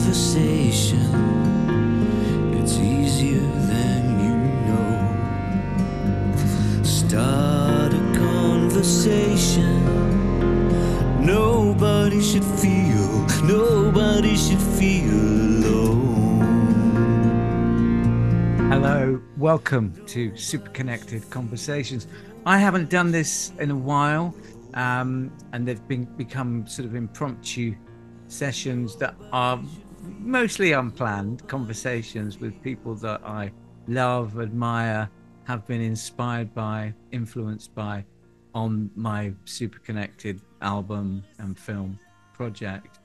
conversation. It's easier than you know. Start a conversation. Nobody should feel alone. Hello, welcome to Super Connected Conversations. I haven't done this in a while, and they've become sort of impromptu sessions that are mostly unplanned conversations with people that I love, admire, have been inspired by, influenced by on my Super Connected album and film project.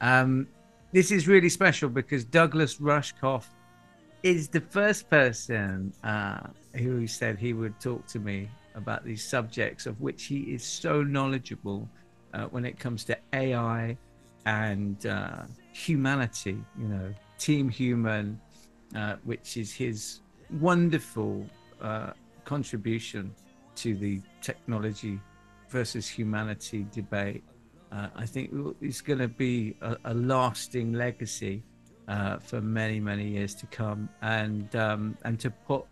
This is really special because Douglas Rushkoff is the first person who said he would talk to me about these subjects, of which he is so knowledgeable when it comes to AI and humanity, Team Human, which is his wonderful contribution to the technology versus humanity debate. I think it's going to be a lasting legacy for many, many years to come, and to put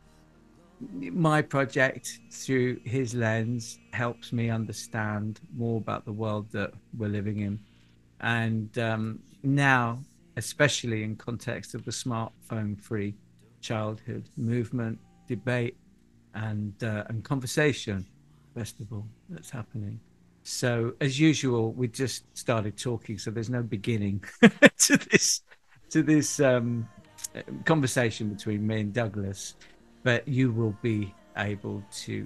my project through his lens helps me understand more about the world that we're living in, and now, especially in context of the smartphone-free childhood movement, debate, and conversation festival that's happening. So, as usual, we just started talking, so there's no beginning to this conversation between me and Douglas, but you will be able to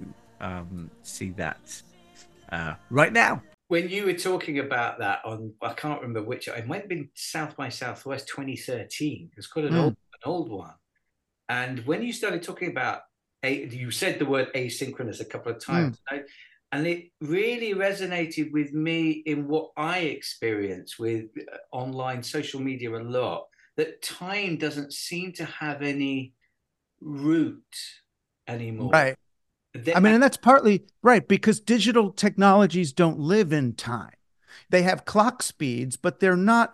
see that right now. When you were talking about that I can't remember which, it might have been South by Southwest 2013. It's quite an old one. And when you started talking about, you said the word asynchronous a couple of times, and it really resonated with me in what I experience with online social media a lot, that time doesn't seem to have any root anymore. Right. And that's partly right, because digital technologies don't live in time. They have clock speeds, but they're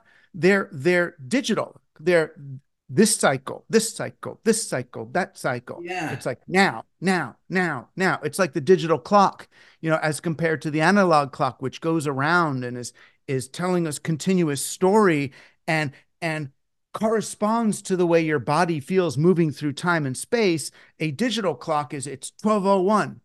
digital. They're this cycle, this cycle, this cycle, that cycle. Yeah. It's like now. It's like the digital clock, as compared to the analog clock, which goes around and is telling us continuous story and corresponds to the way your body feels moving through time and space. A digital clock it's 12:01.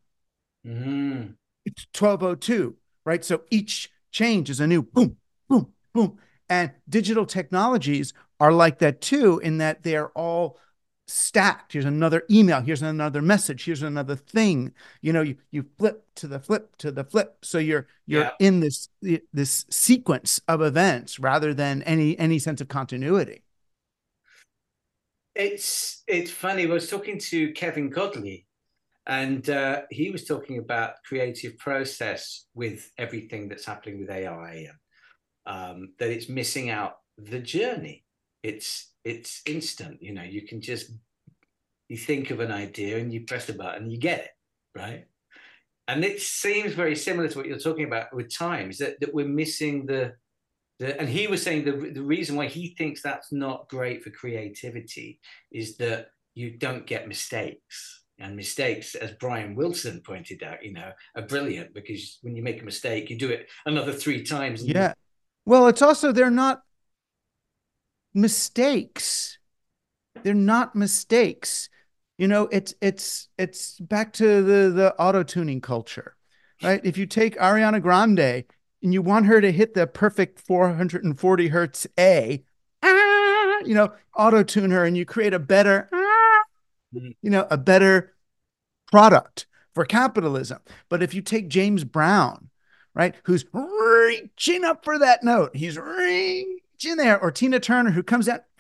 It's 12:02, right? So each change is a new boom, boom, boom. And digital technologies are like that too, in that they're all stacked. Here's another email. Here's another message. Here's another thing. You flip to the flip to the flip. So you're in this sequence of events rather than any sense of continuity. It's funny. I was talking to Kevin Godley, and he was talking about creative process with everything that's happening with AI, and that it's missing out the journey. It's instant. You can you think of an idea and you press the button and you get it, right? And it seems very similar to what you're talking about with time, is that we're missing and he was saying the reason why he thinks that's not great for creativity is that you don't get mistakes. And mistakes, as Brian Wilson pointed out, are brilliant, because when you make a mistake, you do it another 3 times. Yeah. Well, it's also, they're not mistakes. They're not mistakes. It's back to the auto-tuning culture, right? If you take Ariana Grande and you want her to hit the perfect 440 hertz auto-tune her, and you create a better, a better product for capitalism. But if you take James Brown, right, who's reaching up for that note, he's reaching there, or Tina Turner, who comes out,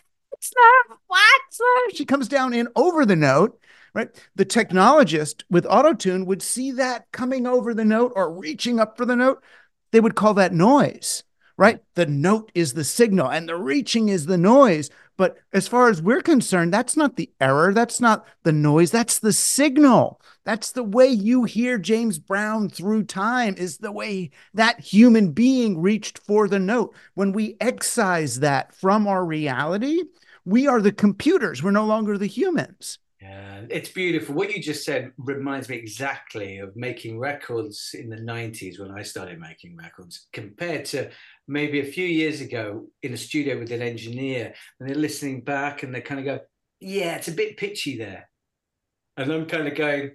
she comes down in over the note, right? The technologist with auto-tune would see that coming over the note or reaching up for the note. They would call that noise, right? The note is the signal and the reaching is the noise. But as far as we're concerned, that's not the error. That's not the noise. That's the signal. That's the way you hear James Brown through time, is the way that human being reached for the note. When we excise that from our reality, we are the computers. We're no longer the humans. Yeah, it's beautiful. What you just said reminds me exactly of making records in the 90s when I started making records, compared to maybe a few years ago in a studio with an engineer, and they're listening back and they kind of go, yeah, it's a bit pitchy there. And I'm kind of going,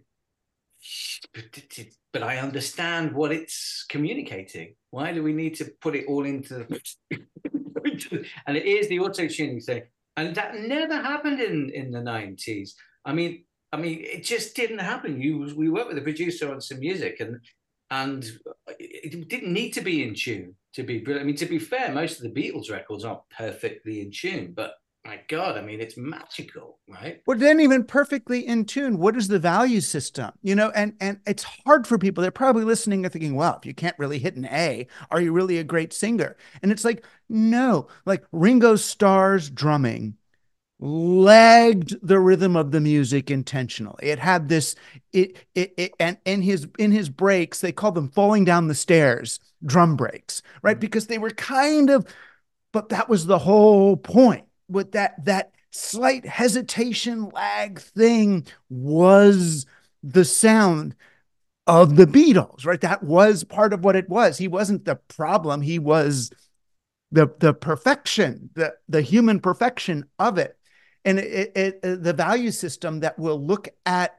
but I understand what it's communicating. Why do we need to put it all into the and it is the auto tuning thing, and that never happened in the 90s. I mean, it just didn't happen. We worked with a producer on some music, and it didn't need to be in tune to be brilliant. I mean, to be fair, most of the Beatles records aren't perfectly in tune, but my God, I mean, it's magical, right? Well, then even perfectly in tune, what is the value system? And it's hard for people. They're probably listening and thinking, well, if you can't really hit an A, are you really a great singer? And it's like, no, like Ringo Starr's drumming lagged the rhythm of the music intentionally. It had this, and in his breaks, they called them falling down the stairs drum breaks, right? Because they were kind of, but that was the whole point. With that slight hesitation lag thing was the sound of the Beatles, right? That was part of what it was. He wasn't the problem. He was the perfection, the human perfection of it. And the value system that will look at,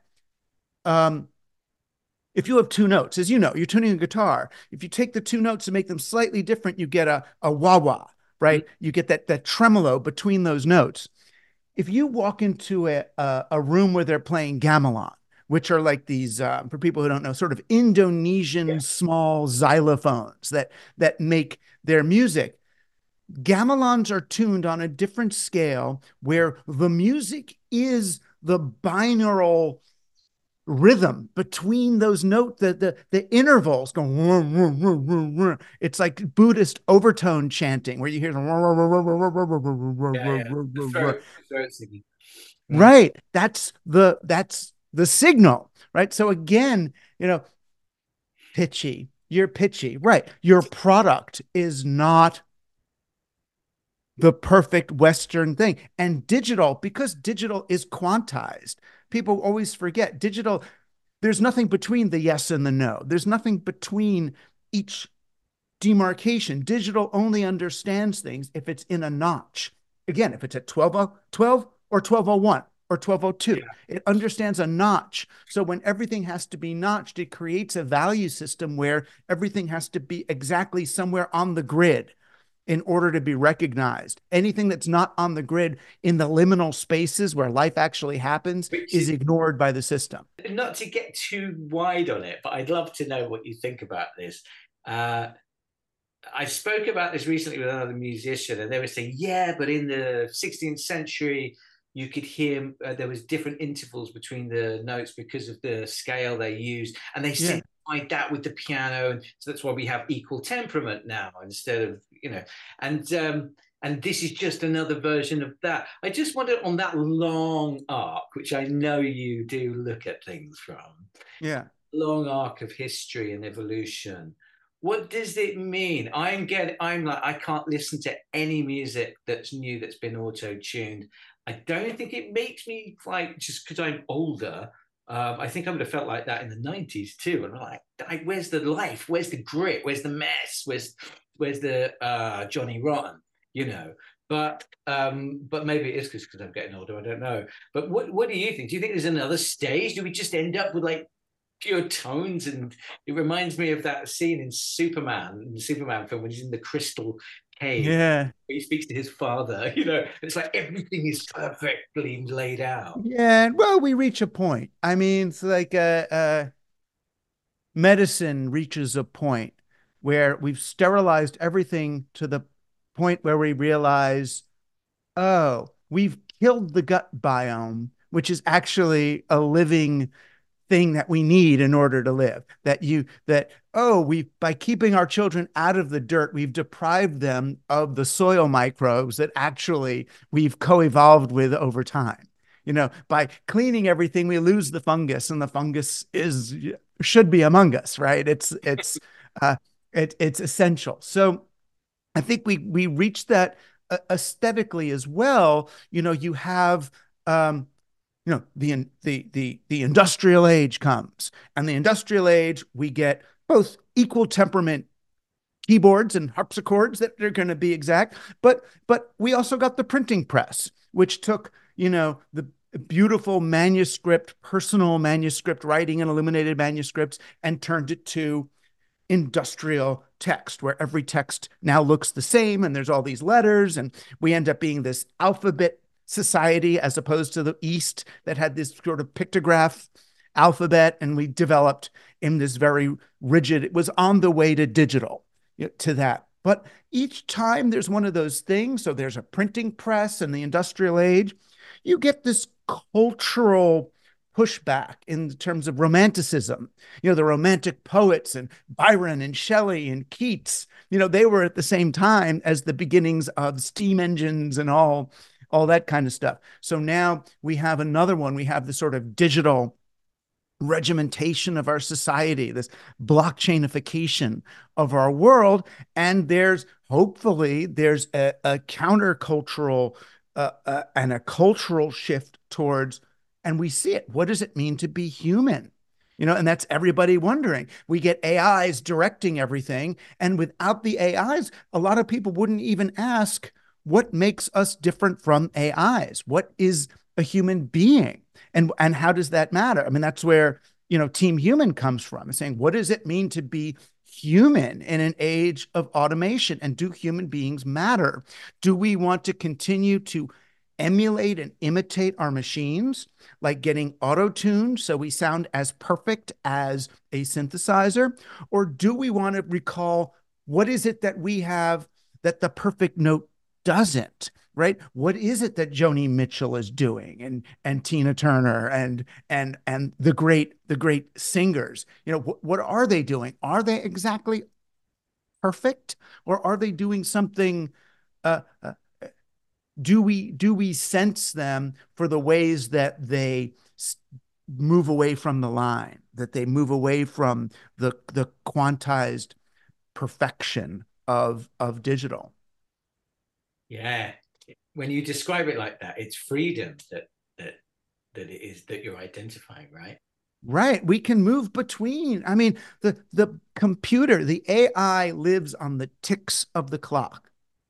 if you have two notes, as you know, you're tuning a guitar. If you take the two notes and make them slightly different, you get a wah-wah, right? You get that tremolo between those notes. If you walk into a room where they're playing gamelan, which are like these, for people who don't know, sort of Indonesian small xylophones that make their music. Gamelans are tuned on a different scale where the music is the binaural rhythm between those notes, the intervals going. It's like Buddhist overtone chanting where you hear right. That's the signal, right? So again, pitchy. You're pitchy, right? Your product is not the perfect Western thing. And digital, because digital is quantized, people always forget digital. There's nothing between the yes and the no. There's nothing between each demarcation. Digital only understands things if it's in a notch. Again, if it's at 12 or 1201 or 1202, it understands a notch. So when everything has to be notched, it creates a value system where everything has to be exactly somewhere on the grid in order to be recognized. Anything that's not on the grid in the liminal spaces where life actually happens is ignored by the system. Not to get too wide on it, but I'd love to know what you think about this. I spoke about this recently with another musician, and they were saying, yeah, but in the 16th century, you could hear there was different intervals between the notes because of the scale they used, and they simplified that with the piano, and so that's why we have equal temperament now instead of and this is just another version of that. I just wondered, on that long arc, which I know you do look at things from, long arc of history and evolution. What does it mean? I'm like, I can't listen to any music that's new that's been auto-tuned. I don't think it makes me, like, just because I'm older. I think I would have felt like that in the 90s too. And I'm like, where's the life? Where's the grit? Where's the mess? Where's the Johnny Rotten? But maybe it is because I'm getting older. I don't know. But what do you think? Do you think there's another stage? Do we just end up with like pure tones? And it reminds me of that scene in the Superman film, when he's in the crystal cave. Yeah. He speaks to his father. It's like everything is perfectly laid out. Yeah. Well, we reach a point. I mean, it's like medicine reaches a point where we've sterilized everything to the point where we realize, oh, we've killed the gut biome, which is actually a living thing that we need in order to live. We by keeping our children out of the dirt, we've deprived them of the soil microbes that actually we've co-evolved with over time. By cleaning everything, we lose the fungus, and the fungus should be among us, right? It's essential. So I think we reached that aesthetically as well. You have the industrial age comes, and the industrial age, we get both equal temperament keyboards and harpsichords that are going to be exact, but we also got the printing press, which took the beautiful manuscript, personal manuscript writing and illuminated manuscripts, and turned it to industrial text, where every text now looks the same and there's all these letters, and we end up being this alphabet society as opposed to the East that had this sort of pictograph alphabet, and we developed in this very rigid, it was on the way to digital, to that. But each time there's one of those things, so there's a printing press and the industrial age, you get this cultural pushback in terms of romanticism. The romantic poets and Byron and Shelley and Keats, they were at the same time as the beginnings of steam engines and all that kind of stuff. So now we have another one. We have the sort of digital regimentation of our society, this blockchainification of our world. And hopefully there's a countercultural and a cultural shift towards, and we see it. What does it mean to be human? And that's everybody wondering. We get AIs directing everything. And without the AIs, a lot of people wouldn't even ask, what makes us different from AIs? What is a human being? And how does that matter? I mean, that's where, Team Human comes from, and saying, what does it mean to be human in an age of automation? And do human beings matter? Do we want to continue to emulate and imitate our machines, like getting auto-tuned so we sound as perfect as a synthesizer? Or do we want to recall, what is it that we have that the perfect note doesn't, right? What is it that Joni Mitchell is doing, and Tina Turner and the great singers? What are they doing? Are they exactly perfect, or are they doing something? Do we sense them for the ways that they move away from the line, that they move away from the quantized perfection of digital? Yeah, when you describe it like that, it's freedom that it is that you're identifying, right? Right. We can move between. I mean, the computer, the AI lives on the ticks of the clock.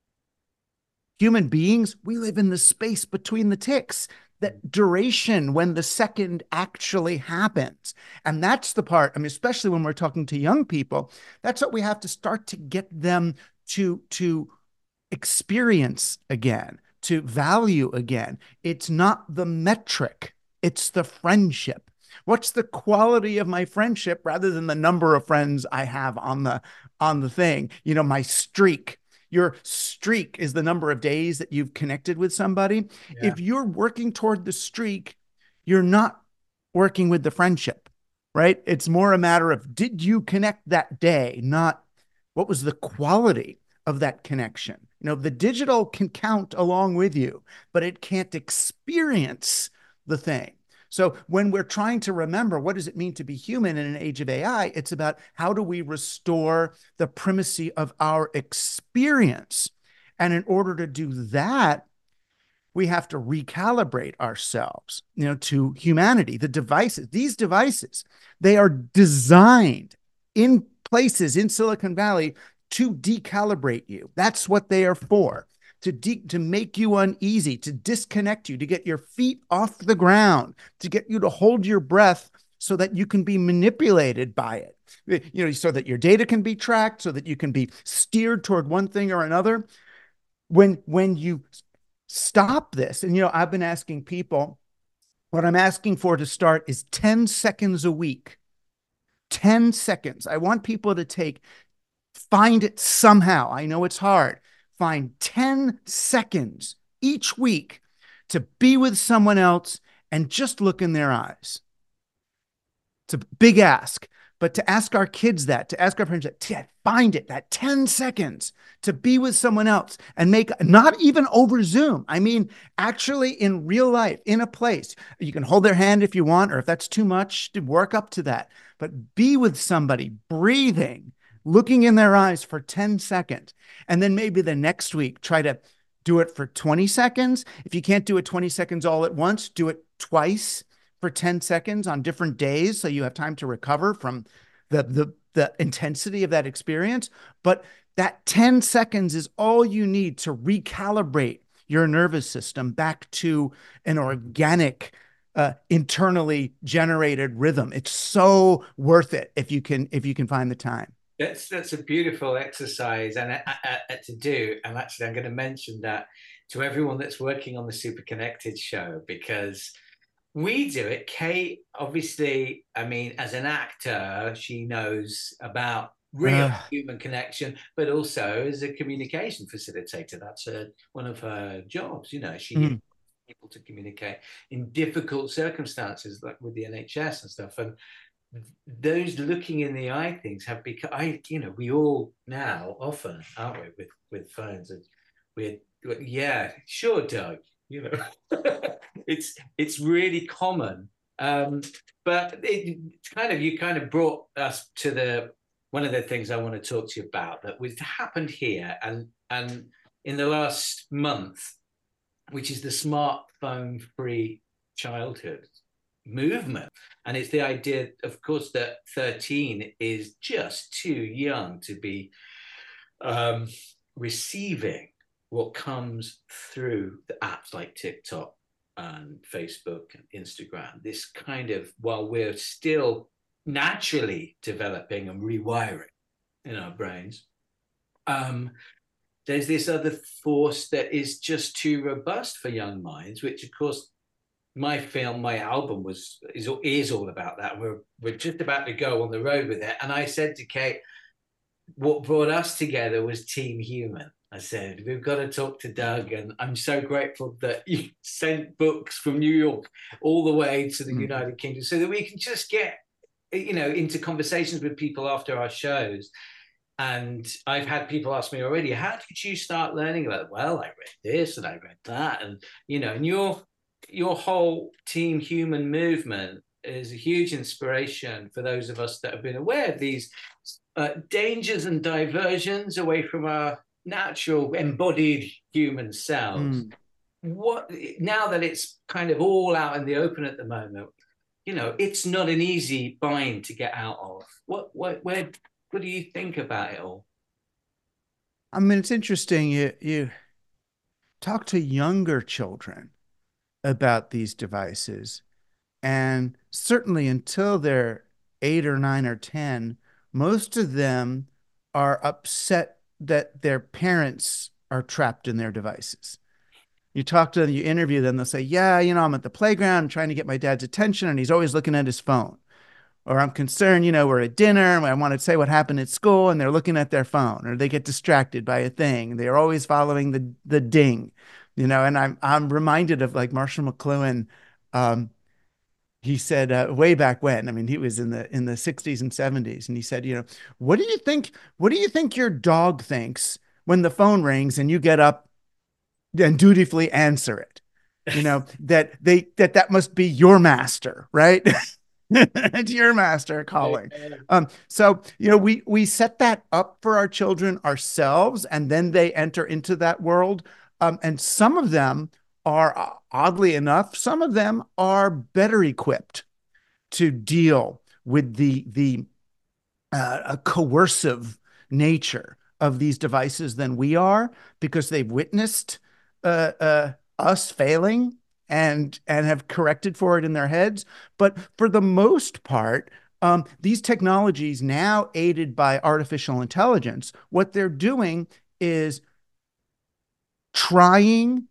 Human beings, we live in the space between the ticks, that duration when the second actually happens. And that's the part, I mean, especially when we're talking to young people, that's what we have to start to get them to experience again, to value again. It's not the metric, it's the friendship. What's the quality of my friendship rather than the number of friends I have on the thing? My streak. Your streak is the number of days that you've connected with somebody. Yeah. If you're working toward the streak, you're not working with the friendship, right? It's more a matter of, did you connect that day, not what was the quality of that connection. The digital can count along with you, but it can't experience the thing. So when we're trying to remember, what does it mean to be human in an age of AI? It's about, how do we restore the primacy of our experience? And in order to do that, we have to recalibrate ourselves, to humanity. These devices, they are designed in places in Silicon Valley to decalibrate you. That's what they are for. To make you uneasy, to disconnect you, to get your feet off the ground, to get you to hold your breath so that you can be manipulated by it, so that your data can be tracked, so that you can be steered toward one thing or another. When you stop this, and I've been asking people, what I'm asking for to start is 10 seconds a week. 10 seconds. I want people to find it somehow. I know it's hard. Find 10 seconds each week to be with someone else and just look in their eyes. It's a big ask. But to ask our kids that, to ask our parents that, to find it, that 10 seconds to be with someone else and make, not even over Zoom. I mean, actually in real life, in a place. You can hold their hand if you want, or if that's too much, to work up to that. But be with somebody, breathing, looking in their eyes for 10 seconds. And then maybe the next week, try to do it for 20 seconds. If you can't do it 20 seconds all at once, do it twice for 10 seconds on different days, so you have time to recover from the intensity of that experience. But that 10 seconds is all you need to recalibrate your nervous system back to an organic, internally generated rhythm. It's so worth it if you can find the time. That's a beautiful exercise and to do. And actually, I'm going to mention that to everyone that's working on the Super Connected show, because we do it. Kate, obviously, I mean, as an actor, she knows about real human connection, but also as a communication facilitator. That's one of her jobs. You know, she gets people to communicate in difficult circumstances, like with the NHS and stuff. And those looking in the eye things have become, we all now often, aren't we, with phones, and yeah, sure, Doug, it's really common. But you kind of brought us to one of the things I want to talk to you about that was happened here and in the last month, which is the smartphone free childhood movement. And it's the idea, of course, that 13 is just too young to be receiving what comes through the apps like TikTok and Facebook and Instagram. This kind of, while we're still naturally developing and rewiring in our brains, there's this other force that is just too robust for young minds, which, of course, my album is all about that. We're just about to go on the road with it. And I said to Kate, what brought us together was Team Human. I said, we've got to talk to Doug, and I'm so grateful that you sent books from New York all the way to the United Kingdom so that we can just get, into conversations with people after our shows. And I've had people ask me already, how did you start learning about it? Well, I read this and I read that. And, and your whole Team Human movement is a huge inspiration for those of us that have been aware of these dangers and diversions away from our natural embodied human selves. What, now that it's kind of all out in the open at the moment, it's not an easy bind to get out of. What do you think about it all? I mean, it's interesting. You talk to younger children about these devices, and certainly until they're 8 or 9 or 10, most of them are upset that their parents are trapped in their devices. You talk to them, you interview them, they'll say, yeah, I'm at the playground trying to get my dad's attention and he's always looking at his phone. Or I'm concerned, we're at dinner and I want to say what happened at school and they're looking at their phone, or they get distracted by a thing. They're always following the ding, and I'm reminded of like Marshall McLuhan. He said way back when, I mean, he was in the 60s and 70s, and he said, what do you think your dog thinks when the phone rings and you get up and dutifully answer it? That must be your master, right? It's your master calling. So we set that up for our children ourselves, and then they enter into that world. And some of them are, oddly enough, some of them are better equipped to deal with the coercive nature of these devices than we are, because they've witnessed us failing and have corrected for it in their heads. But for the most part, these technologies, now aided by artificial intelligence, what they're doing is trying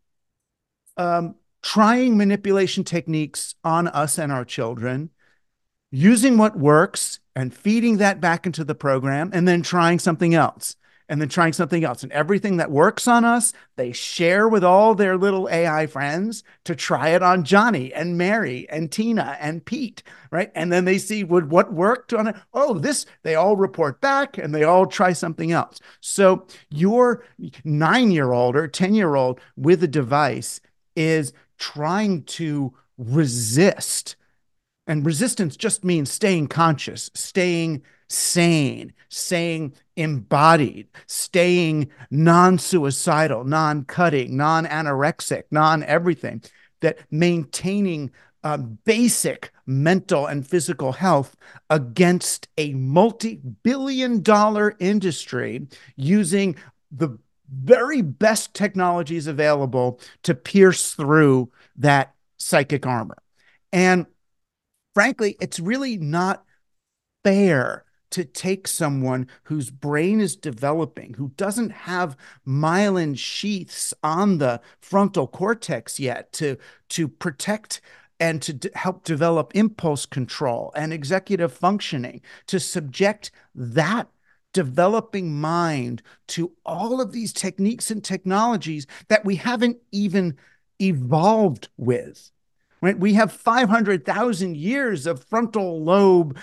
manipulation techniques on us and our children, using what works and feeding that back into the program, and then trying something else and then trying something else. And everything that works on us, they share with all their little AI friends to try it on Johnny and Mary and Tina and Pete, right? And then they see what worked on it. Oh, this, they all report back and they all try something else. So your 9-year-old or 10-year-old with a device is trying to resist. And resistance just means staying conscious, staying sane, staying embodied, staying non-suicidal, non-cutting, non-anorexic, non-everything, that maintaining basic mental and physical health against a multi-billion-dollar industry using the very best technologies available to pierce through that psychic armor. And frankly, it's really not fair to take someone whose brain is developing, who doesn't have myelin sheaths on the frontal cortex yet to protect and to help develop impulse control and executive functioning, to subject that developing mind to all of these techniques and technologies that we haven't even evolved with. Right? We have 500,000 years of frontal lobe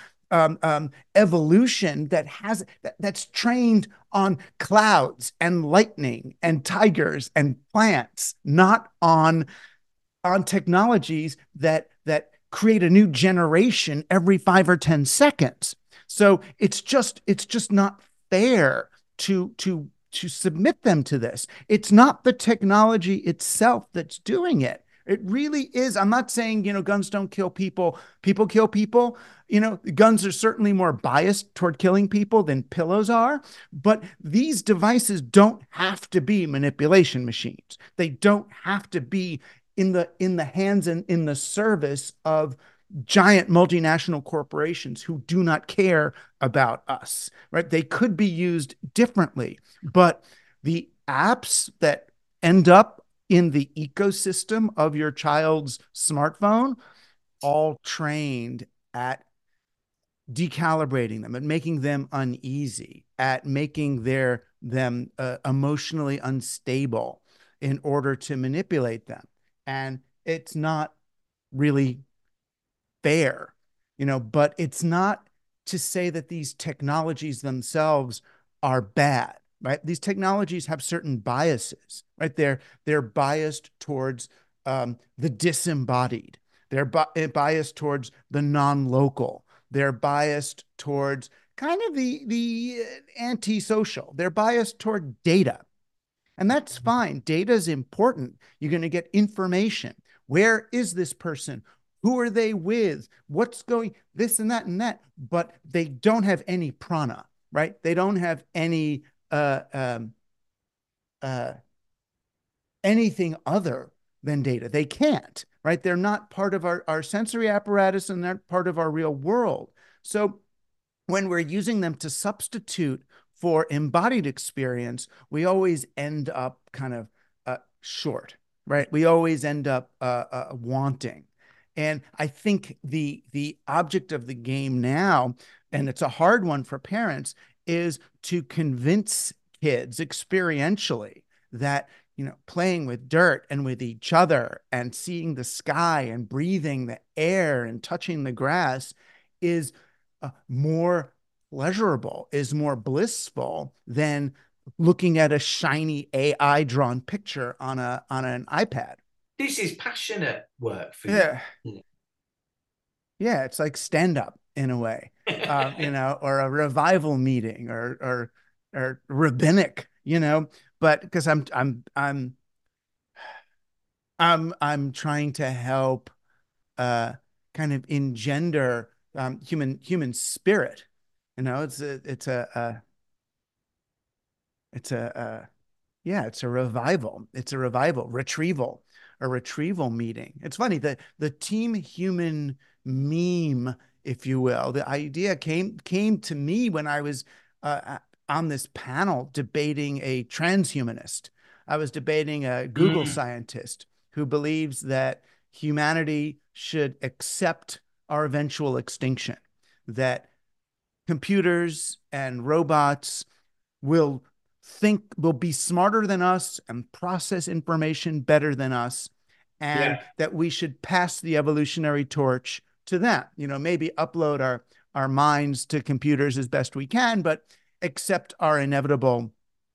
evolution that's trained on clouds and lightning and tigers and plants, not on technologies that create a new generation every 5 or 10 seconds. So it's just not fair to submit them to this. It's not the technology itself that's doing it. It really is. I'm not saying, guns don't kill people. People kill people. Guns are certainly more biased toward killing people than pillows are. But these devices don't have to be manipulation machines. They don't have to be in the hands and in the service of giant multinational corporations who do not care about us, right? They could be used differently, but the apps that end up in the ecosystem of your child's smartphone, all trained at decalibrating them, at making them uneasy, at making them emotionally unstable in order to manipulate them. And it's not really fair, but it's not to say that these technologies themselves are bad, right? These technologies have certain biases, right? They're biased towards the disembodied. They're biased towards the non-local. They're biased towards kind of the antisocial. They're biased toward data. And that's fine. Data is important. You're going to get information. Where is this person? Who are they with? What's going, this and that and that. But they don't have any prana, right? They don't have any anything other than data. They can't, right? They're not part of our sensory apparatus and they're part of our real world. So when we're using them to substitute for embodied experience, we always end up kind of short, right? We always end up wanting. And I think the object of the game now, and it's a hard one for parents, is to convince kids experientially that playing with dirt and with each other and seeing the sky and breathing the air and touching the grass is more pleasurable, is more blissful than looking at a shiny AI drawn picture on an iPad. This is passionate work for you. Yeah, it's like stand up in a way, or a revival meeting or rabbinic, but because I'm trying to help kind of engender human spirit. It's a revival. It's a retrieval, a retrieval meeting. It's funny that the team human meme, if you will, the idea came to me when I was on this panel debating a transhumanist. I was debating a Google scientist who believes that humanity should accept our eventual extinction, that computers and robots will will be smarter than us and process information better than us, and that we should pass the evolutionary torch to them. Maybe upload our minds to computers as best we can, but accept our inevitable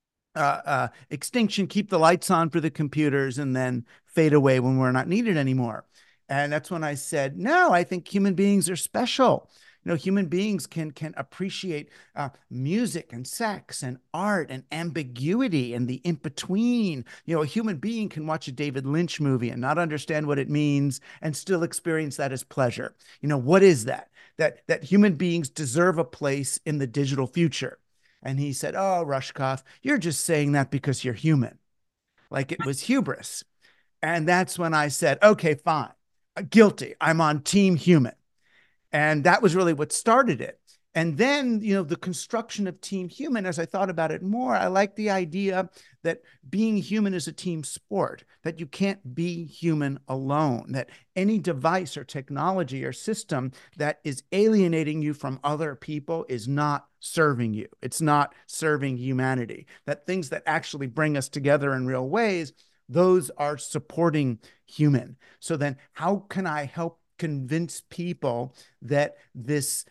extinction, keep the lights on for the computers, and then fade away when we're not needed anymore. And that's when I said, no, I think human beings are special. Human beings can appreciate music and sex and art and ambiguity and the in-between. A human being can watch a David Lynch movie and not understand what it means and still experience that as pleasure. What is that? That human beings deserve a place in the digital future. And he said, oh, Rushkoff, you're just saying that because you're human. Like it was hubris. And that's when I said, okay, fine. Guilty. I'm on team human. And that was really what started it. And then, the construction of Team Human, as I thought about it more, I like the idea that being human is a team sport, that you can't be human alone, that any device or technology or system that is alienating you from other people is not serving you. It's not serving humanity, that things that actually bring us together in real ways, those are supporting human. So then how can I help convince people that this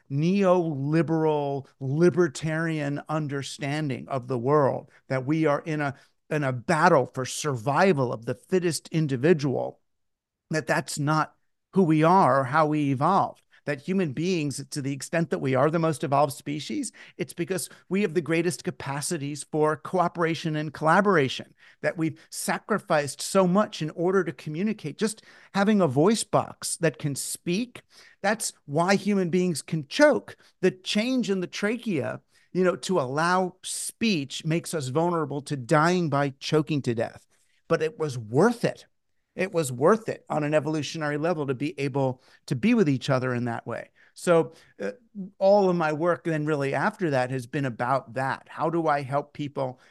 neoliberal libertarian understanding of the world, that we are in a battle for survival of the fittest individual, that's not who we are or how we evolved? That human beings, to the extent that we are the most evolved species, it's because we have the greatest capacities for cooperation and collaboration, that we've sacrificed so much in order to communicate. Just having a voice box that can speak, that's why human beings can choke. The change in the trachea, to allow speech makes us vulnerable to dying by choking to death. But it was worth it. It was worth it on an evolutionary level to be able to be with each other in that way. So all of my work then really after that has been about that. How do I help people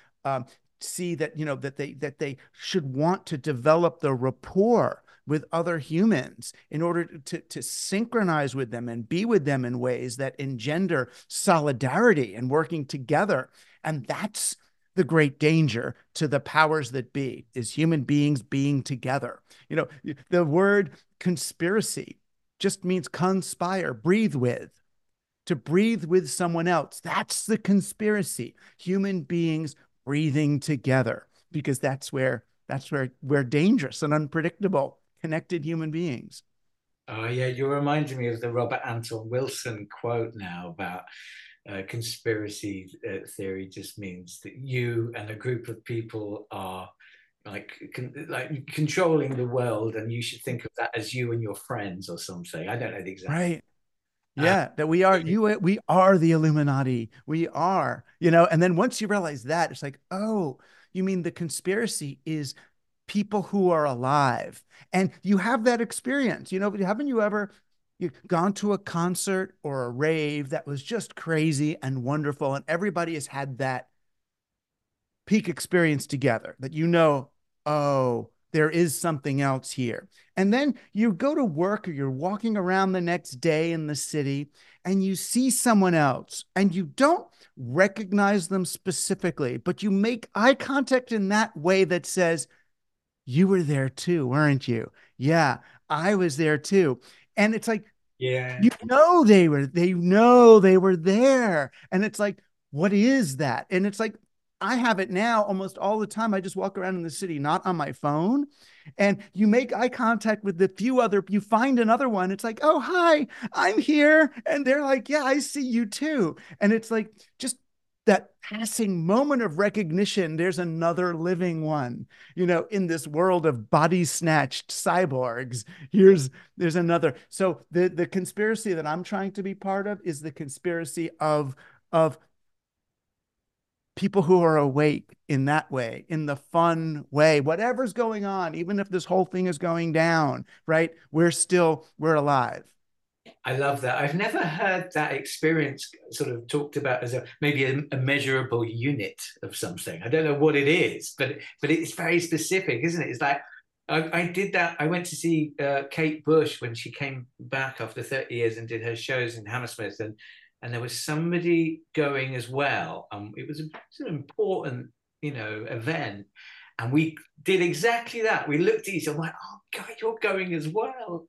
see that, that they should want to develop the rapport with other humans in order to synchronize with them and be with them in ways that engender solidarity and working together. And that's the great danger to the powers that be, is human beings being together. The word conspiracy just means conspire, breathe with, to breathe with someone else. That's the conspiracy. Human beings breathing together, because that's where we're dangerous and unpredictable, connected human beings. Oh yeah, you're reminding me of the Robert Anton Wilson quote now about conspiracy theory just means that you and a group of people are like controlling the world, and you should think of that as you and your friends or something. I don't know the exact. Right. Yeah, that we are we are the Illuminati. We are, and then once you realize that, it's like, oh, you mean the conspiracy is people who are alive. And you have that experience, haven't you ever gone to a concert or a rave that was just crazy and wonderful, and everybody has had that peak experience together, that oh, there is something else here. And then you go to work or you're walking around the next day in the city and you see someone else and you don't recognize them specifically, but you make eye contact in that way that says, you were there too, weren't you? Yeah, I was there too. And it's like, yeah, they were there. And it's like, what is that? And it's like, I have it now almost all the time. I just walk around in the city, not on my phone. And you make eye contact with the few other, you find another one. It's like, oh, hi, I'm here. And they're like, yeah, I see you too. And it's like, just that passing moment of recognition, there's another living one, in this world of body snatched cyborgs. There's another. So the conspiracy that I'm trying to be part of is the conspiracy of people who are awake in that way, in the fun way, whatever's going on, even if this whole thing is going down, right? We're alive. I love that. I've never heard that experience sort of talked about as maybe a measurable unit of something. I don't know what it is, but it's very specific, isn't it? It's like I did that. I went to see Kate Bush when she came back after 30 years and did her shows in Hammersmith, and and there was somebody going as well. It was an important, event. And we did exactly that. We looked at each other like, oh God, you're going as well.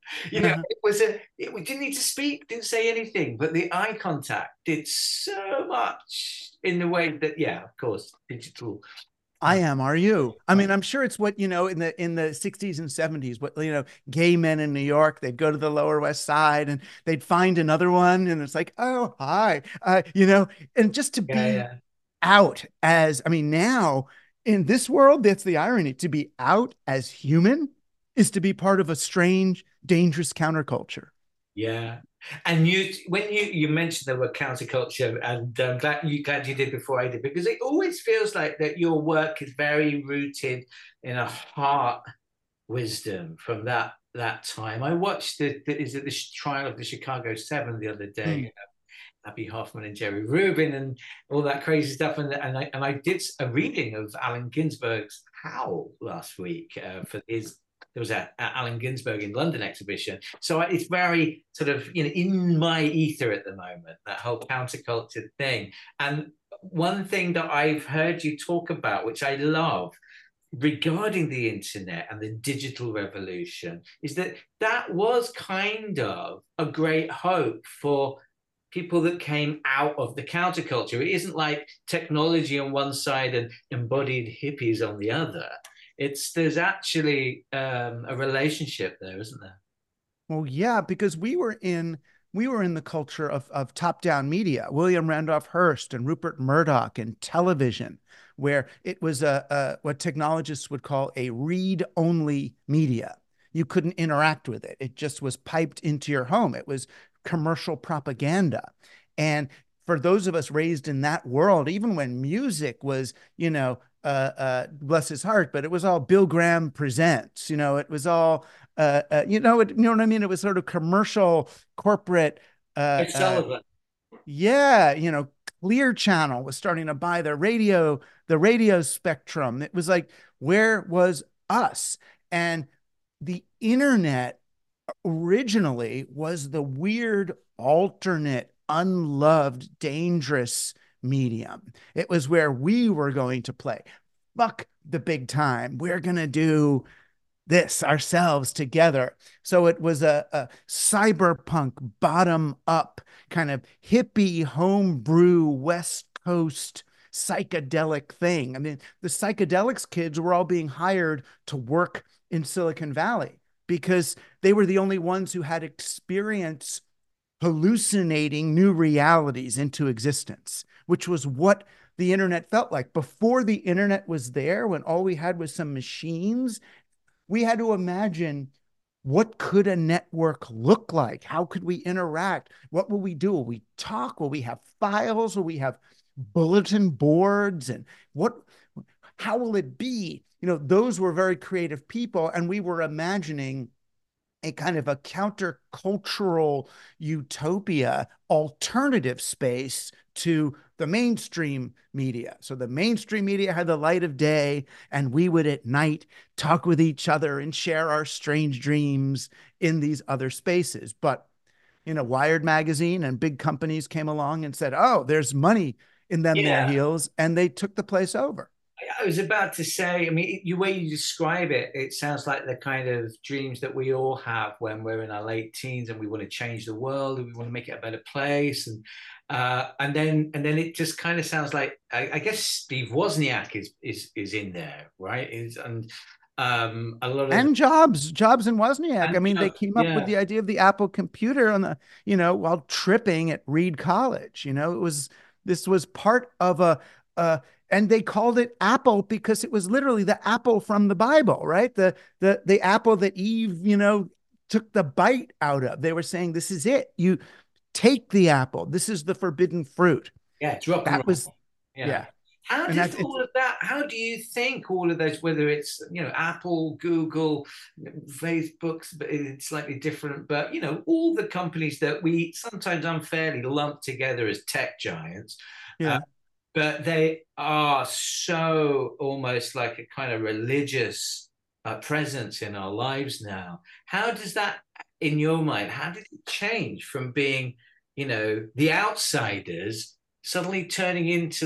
We didn't need to speak, didn't say anything, but the eye contact did so much in the way that, yeah, of course, digital. I am. Are you? I mean, I'm sure it's what, in the 60s and 70s, what, gay men in New York, they'd go to the Lower West Side and they'd find another one. And it's like, oh, hi, and just to be out as, I mean, now in this world, that's the irony. To be out as human is to be part of a strange, dangerous counterculture. Yeah. And when you mentioned the word counterculture, and glad you did before I did, because it always feels like that your work is very rooted in a heart wisdom from that time. I watched the trial of the Chicago 7 the other day. Abbie Hoffman and Jerry Rubin and all that crazy stuff, and I did a reading of Allen Ginsberg's Howl last week for his. There was a Allen Ginsberg in London exhibition, so it's very sort of in my ether at the moment, that whole counterculture thing. And one thing that I've heard you talk about, which I love, regarding the internet and the digital revolution, is that was kind of a great hope for people that came out of the counterculture. It isn't like technology on one side and embodied hippies on the other. There's actually a relationship there, isn't there? Well, yeah, because we were in the culture of top-down media, William Randolph Hearst and Rupert Murdoch, and television, where it was what technologists would call a read-only media. You couldn't interact with it. It just was piped into your home. It was commercial propaganda. And for those of us raised in that world, even when music was, bless his heart, but it was all Bill Graham presents, it was all, you know what I mean? It was sort of commercial, corporate. Sullivan. Yeah. Clear Channel was starting to buy the radio spectrum. It was like, where was us? And the internet originally was the weird, alternate, unloved, dangerous medium. It was where we were going to play. Fuck the big time. We're going to do this ourselves together. So it was a cyberpunk, bottom up, kind of hippie, homebrew, West Coast psychedelic thing. I mean, the psychedelics kids were all being hired to work in Silicon Valley because they were the only ones who had experience hallucinating new realities into existence, which was what the internet felt like. Before the internet was there, when all we had was some machines, we had to imagine, what could a network look like? How could we interact? What will we do? Will we talk? Will we have files? Will we have bulletin boards? And how will it be? Those were very creative people, and we were imagining a kind of a countercultural utopia, alternative space to the mainstream media. So the mainstream media had the light of day, and we would at night talk with each other and share our strange dreams in these other spaces. But, Wired magazine and big companies came along and said, oh, there's money in them their heels, and they took the place over. I was about to say, I mean, the way you describe it, it sounds like the kind of dreams that we all have when we're in our late teens and we want to change the world and we want to make it a better place. And then it just kind of sounds like, I guess Steve Wozniak is in there, right? A lot of, and Jobs and Wozniak. I mean, they came up with the idea of the Apple computer on the, while tripping at Reed College. This was part of and they called it Apple because it was literally the apple from the Bible, right? The apple that Eve, took the bite out of. They were saying, this is it. You take the apple. This is the forbidden fruit. Yeah, drop that was, yeah. How did all of that? How do you think all of those, whether it's Apple, Google, Facebook, but it's slightly different, but all the companies that we sometimes unfairly lump together as tech giants, but they are so almost like a kind of religious presence in our lives now. How does that, in your mind, how did it change from being the outsiders suddenly turning into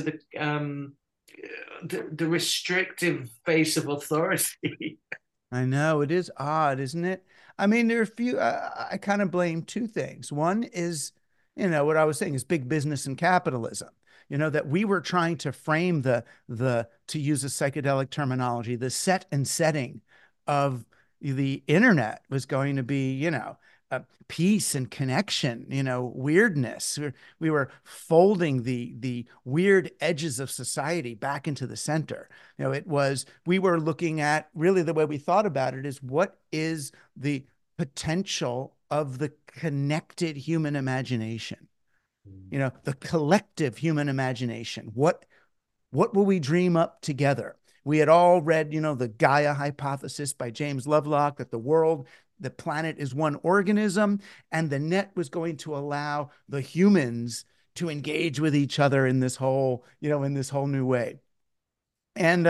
the restrictive face of authority. I know it is odd, isn't it? I mean, there are a few, I kind of blame two things. One is, what I was saying is big business and capitalism. That we were trying to frame to use a psychedelic terminology, the set and setting of the internet was going to be, peace and connection, weirdness. We were folding the weird edges of society back into the center. We were looking at, really the way we thought about it is, what is the potential of the connected human imagination? The collective human imagination. What will we dream up together? We had all read, the Gaia hypothesis by James Lovelock, that the planet is one organism, and the net was going to allow the humans to engage with each other in this whole new way. And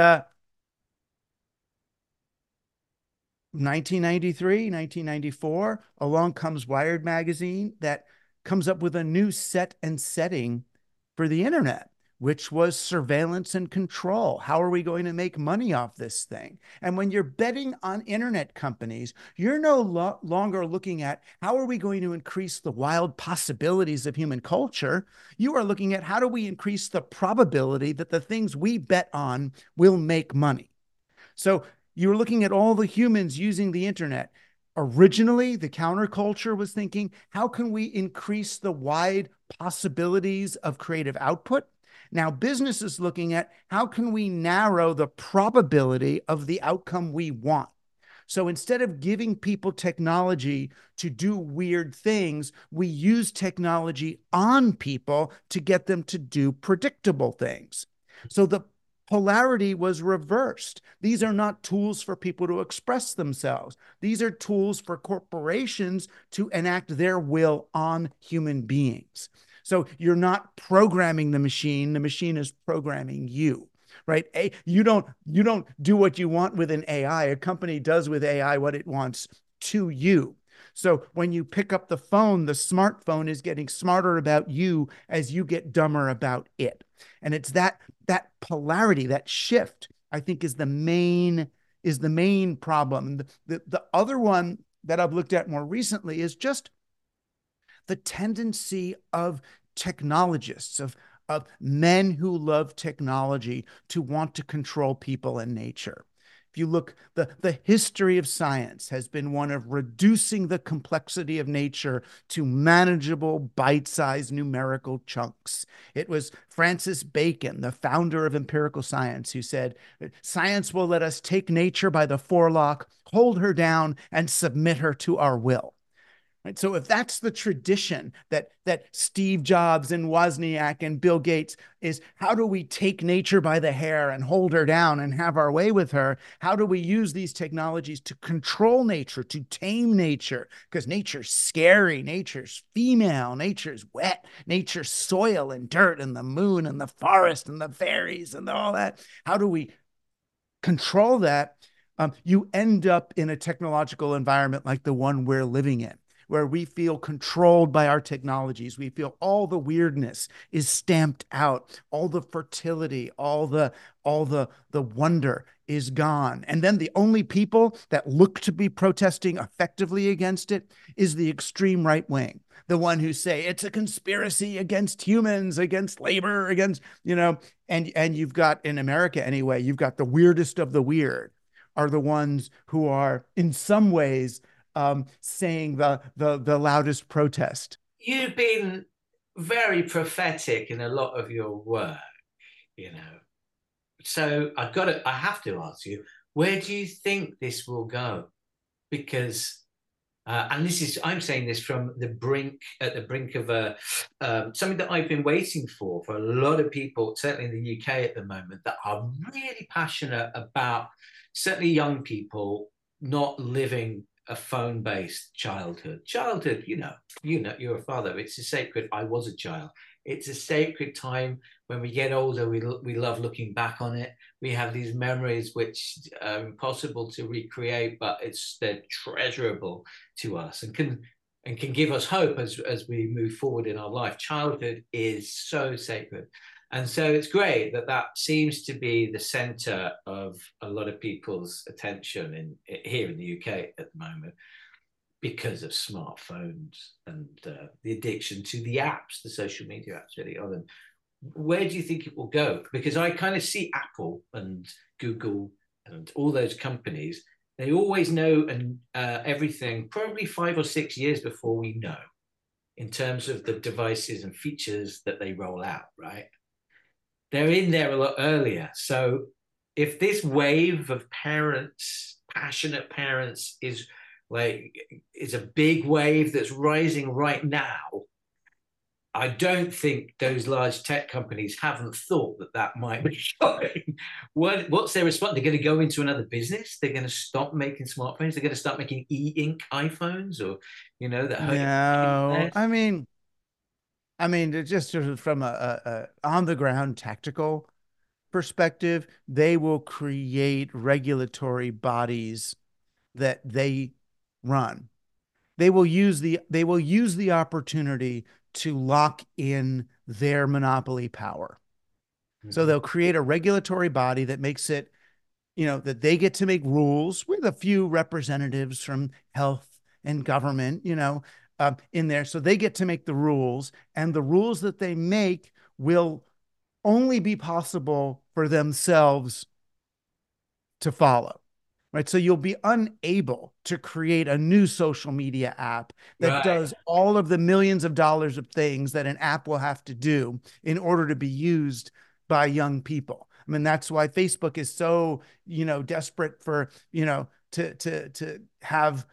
1993, 1994, along comes Wired magazine that comes up with a new set and setting for the internet, which was surveillance and control. How are we going to make money off this thing? And when you're betting on internet companies, you're no longer looking at how are we going to increase the wild possibilities of human culture. You are looking at how do we increase the probability that the things we bet on will make money. So you're looking at all the humans using the internet. Originally, the counterculture was thinking, how can we increase the wide possibilities of creative output? Now, business is looking at how can we narrow the probability of the outcome we want? So instead of giving people technology to do weird things, we use technology on people to get them to do predictable things. So the polarity was reversed. These are not tools for people to express themselves. These are tools for corporations to enact their will on human beings. So you're not programming the machine is programming you, right? You don't do what you want with an AI. A company does with AI what it wants to you. So when you pick up the phone, the smartphone is getting smarter about you as you get dumber about it. And it's that polarity, that shift, I think is the main problem. The other one that I've looked at more recently is just the tendency of technologists, of men who love technology, to want to control people and nature. If you look, the history of science has been one of reducing the complexity of nature to manageable, bite-sized numerical chunks. It was Francis Bacon, the founder of empirical science, who said, "Science will let us take nature by the forelock, hold her down, and submit her to our will." Right? So if that's the tradition that Steve Jobs and Wozniak and Bill Gates is, how do we take nature by the hair and hold her down and have our way with her? How do we use these technologies to control nature, to tame nature? Because nature's scary, nature's female, nature's wet, nature's soil and dirt and the moon and the forest and the fairies and all that. How do we control that? You end up in a technological environment like the one we're living in, where we feel controlled by our technologies. We feel all the weirdness is stamped out, all the fertility, all the wonder is gone. And then the only people that look to be protesting effectively against it is the extreme right wing, the one who say it's a conspiracy against humans, against labor, against, and you've got, in America anyway, you've got the weirdest of the weird are the ones who are in some ways saying the loudest protest. You've been very prophetic in a lot of your work, So I have to ask you, where do you think this will go? Because, and I'm saying this from at the brink of something that I've been waiting for a lot of people, certainly in the UK at the moment, that are really passionate about, certainly young people, not living a phone-based childhood. You're a father. It's a sacred. I was a child. It's a sacred time. When we get older, we love looking back on it. We have these memories which are impossible to recreate, but they're treasurable to us and can and can give us hope as we move forward in our life. Childhood is so sacred. And so it's great that that seems to be the center of a lot of people's attention here in the UK at the moment, because of smartphones and the addiction to the apps, the social media apps really are them. Where do you think it will go? Because I kind of see Apple and Google and all those companies, they always know and everything probably 5 or 6 years before we know, in terms of the devices and features that they roll out, right? They're in there a lot earlier. So if this wave of parents, passionate parents, is a big wave that's rising right now, I don't think those large tech companies haven't thought that that might be shocking. What's their response? They're going to go into another business. They're going to stop making smartphones. They're going to start making e-ink iPhones, or that No, I mean, just sort of from a on the ground tactical perspective, they will create regulatory bodies that they run. They will use the opportunity to lock in their monopoly power. So they'll create a regulatory body that makes it, that they get to make rules with a few representatives from health and government, in there. So they get to make the rules, and the rules that they make will only be possible for themselves to follow. Right. So you'll be unable to create a new social media app that Right. does all of the millions of dollars of things that an app will have to do in order to be used by young people. I mean, that's why Facebook is so, desperate for, to have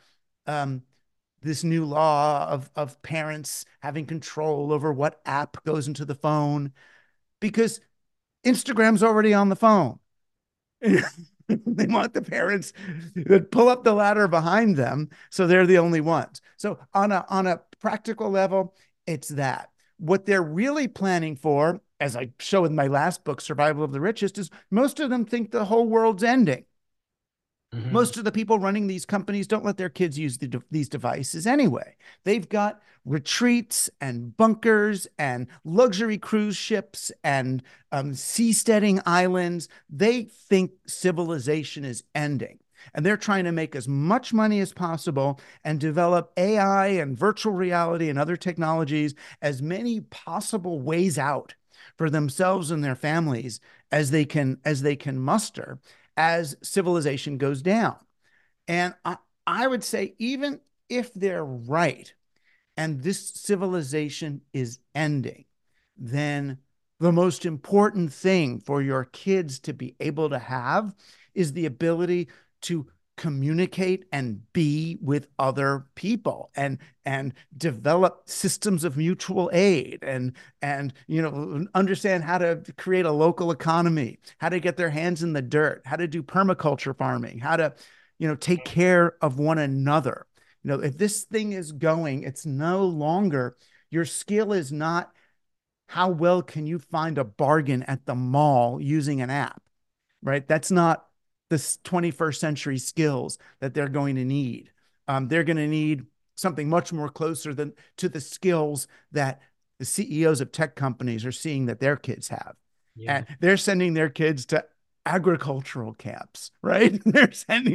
this new law of parents having control over what app goes into the phone, because Instagram's already on the phone. They want the parents to pull up the ladder behind them, so they're the only ones. So on a practical level, it's that. What they're really planning for, as I show in my last book, Survival of the Richest, is most of them think the whole world's ending. Mm-hmm. Most of the people running these companies don't let their kids use these devices anyway. They've got retreats and bunkers and luxury cruise ships and seasteading islands. They think civilization is ending. And they're trying to make as much money as possible and develop AI and virtual reality and other technologies, as many possible ways out for themselves and their families as they can muster, as civilization goes down. And I would say, even if they're right and this civilization is ending, then the most important thing for your kids to be able to have is the ability to communicate and be with other people, and develop systems of mutual aid, and understand how to create a local economy, how to get their hands in the dirt, how to do permaculture farming, how to take care of one another. If this thing is going, it's no longer, your skill is not how well can you find a bargain at the mall using an app, right? That's not the 21st century skills that they're going to need. They're going to need something much more closer to the skills that the CEOs of tech companies are seeing that their kids have. Yeah. And they're sending their kids to agricultural camps, right? They're sending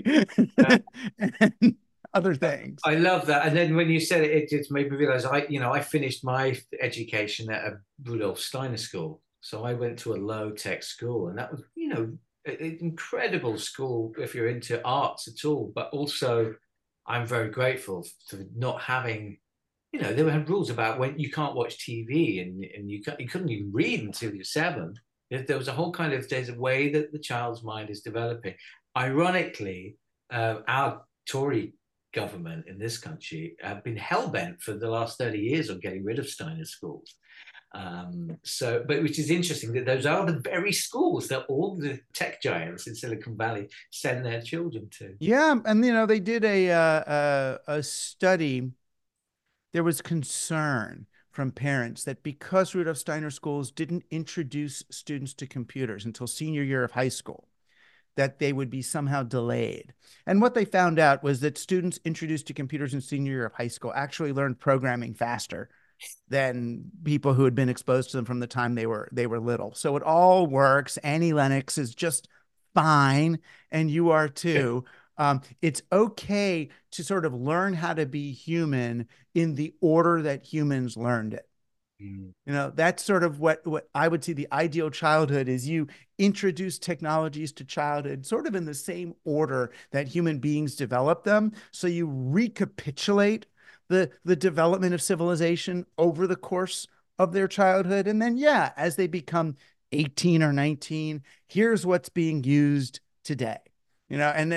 other things. I love that. And then when you said it, it just made me realize I finished my education at a Rudolf Steiner school. So I went to a low tech school, and that was, an incredible school if you're into arts at all. But also, I'm very grateful for not having, they had rules about when you can't watch TV, and you couldn't even read until you're 7. There was a whole there's a way that the child's mind is developing. Ironically, our Tory government in this country have been hell-bent for the last 30 years on getting rid of Steiner schools. But which is interesting that those are the very schools that all the tech giants in Silicon Valley send their children to. Yeah, and they did a study. There was concern from parents that because Rudolf Steiner schools didn't introduce students to computers until senior year of high school, that they would be somehow delayed. And what they found out was that students introduced to computers in senior year of high school actually learned programming faster than people who had been exposed to them from the time they were little. So it all works. Annie Lennox is just fine, and you are too. It's okay to sort of learn how to be human in the order that humans learned it. Mm. That's sort of what I would see the ideal childhood is. You introduce technologies to childhood sort of in the same order that human beings develop them. So you recapitulate the development of civilization over the course of their childhood. And then, yeah, as they become 18 or 19, here's what's being used today. And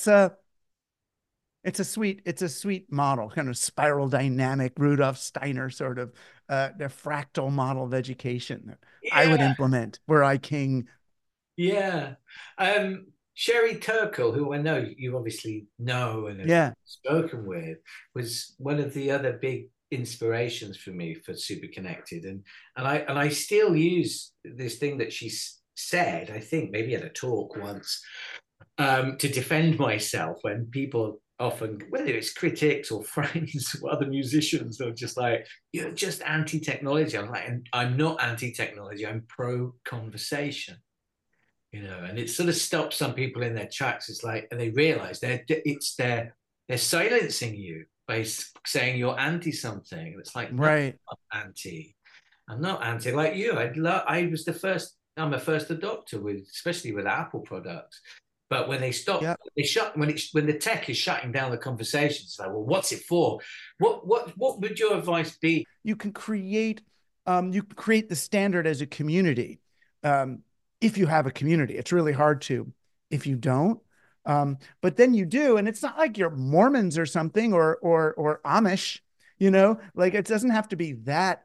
it's a sweet model, kind of spiral dynamic, Rudolf Steiner sort of the fractal model of education that I would Yeah, implement were I king. yeah. Sherry Turkle, who I know you obviously know and have Yeah, spoken with, was one of the other big inspirations for me for Super Connected, and I still use this thing that she said. I think maybe at a talk once, to defend myself when people often, whether it's critics or friends or other musicians, are just like, you're just anti-technology. I'm like, I'm not anti-technology. I'm pro-conversation. And it sort of stops some people in their tracks. It's like, and they realize they're silencing you by saying you're anti something. And it's like, no, right. I'm not anti. I'm not anti like you. I was the first. I'm a first adopter with, especially with Apple products. But when they stop, Yeah. they shut when the tech is shutting down the conversation. It's like, well, what's it for? What would your advice be? You can create the standard as a community. Um, if you have a community, it's really hard to if you don't. But then you do, and it's not like you're Mormons or something or Amish, like it doesn't have to be that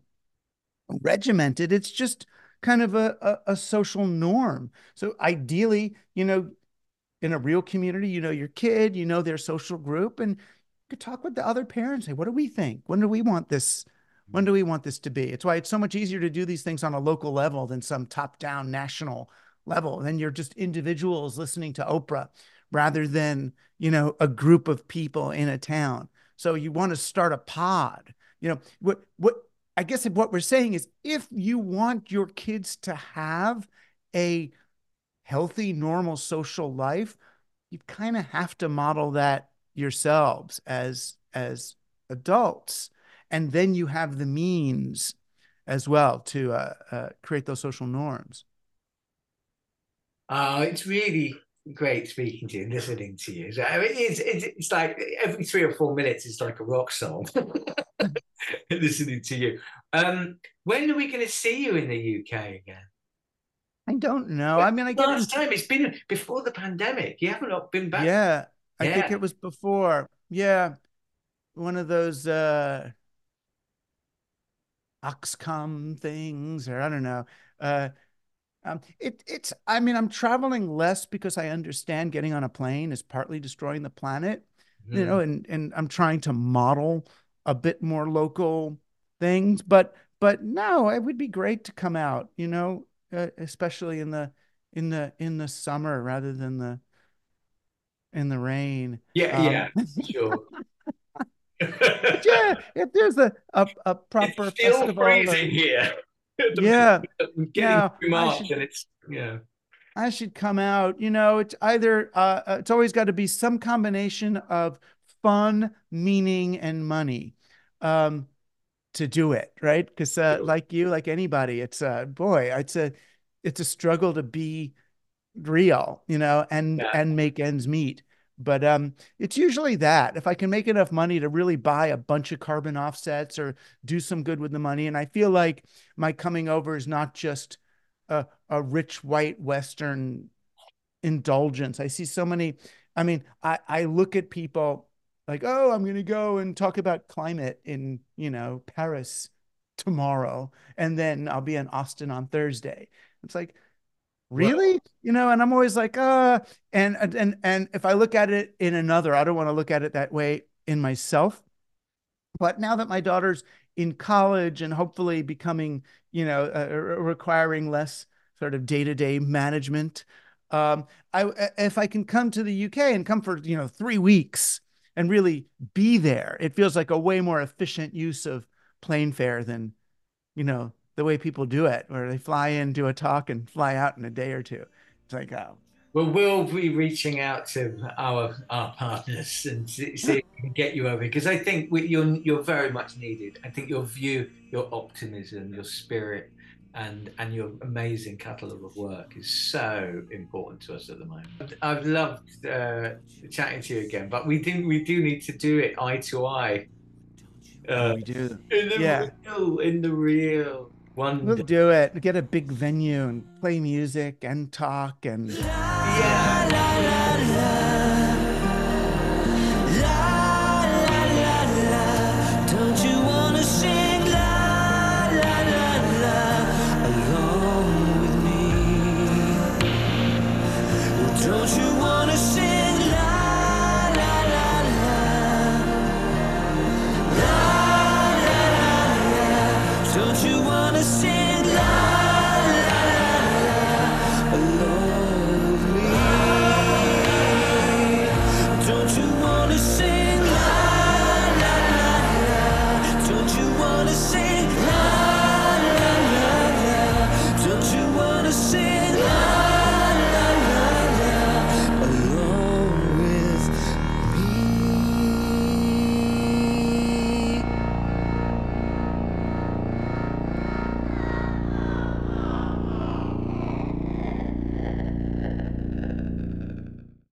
regimented. It's just kind of a social norm. So ideally, in a real community, your kid, their social group, and you could talk with the other parents. Say, what do we think? When do we want this? When do we want this to be? It's why it's so much easier to do these things on a local level than some top-down national level. Then you're just individuals listening to Oprah rather than, a group of people in a town. So you want to start a pod. What I guess what we're saying is if you want your kids to have a healthy, normal social life, you kind of have to model that yourselves as adults, and then you have the means as well to create those social norms. It's really great speaking to you and listening to you. So, I mean, it's like every 3 or 4 minutes, it's like a rock song listening to you. When are we going to see you in the UK again? I don't know. I mean, I get in. Last time it's been before the pandemic. You haven't been back. Yeah, I think Yeah. it was before. Yeah, one of those Oxcom things, or I don't know. Uh, I mean, I'm traveling less because I understand getting on a plane is partly destroying the planet, Mhm. and I'm trying to model a bit more local things. But no, it would be great to come out, especially in the summer rather than in the rain. Yeah, yeah, sure. But yeah, if there's a It's proper still festival or freezing here. yeah, I'm getting no, through I March should and it's yeah. I should come out. It's either it's always got to be some combination of fun, meaning, and money um, to do it, right? Because Sure. like anybody, it's boy, it's a struggle to be real, and Yeah. make ends meet. But it's usually that if I can make enough money to really buy a bunch of carbon offsets or do some good with the money, and I feel like my coming over is not just a rich white Western indulgence. I see so many. I mean, I look at people like, oh, I'm going to go and talk about climate in, Paris tomorrow, and then I'll be in Austin on Thursday. It's like, Well, really? And I'm always like, and if I look at it in another, I don't want to look at it that way in myself. But now that my daughter's in college and hopefully becoming, requiring less sort of day-to-day management, If I can come to the UK and come for 3 weeks and really be there, it feels like a way more efficient use of plane fare than the way people do it, where they fly in, do a talk, and fly out in a day or two. It's like, oh, Well, we'll be reaching out to our partners and see if we can get you over, because I think you're very much needed. I think your view, your optimism, your spirit, and your amazing catalogue of work is so important to us at the moment. I've loved chatting to you again, but we do need to do it eye to eye. we do. In Yeah, the real we'll wonder. do it. Get a big venue and play music and talk and Yeah.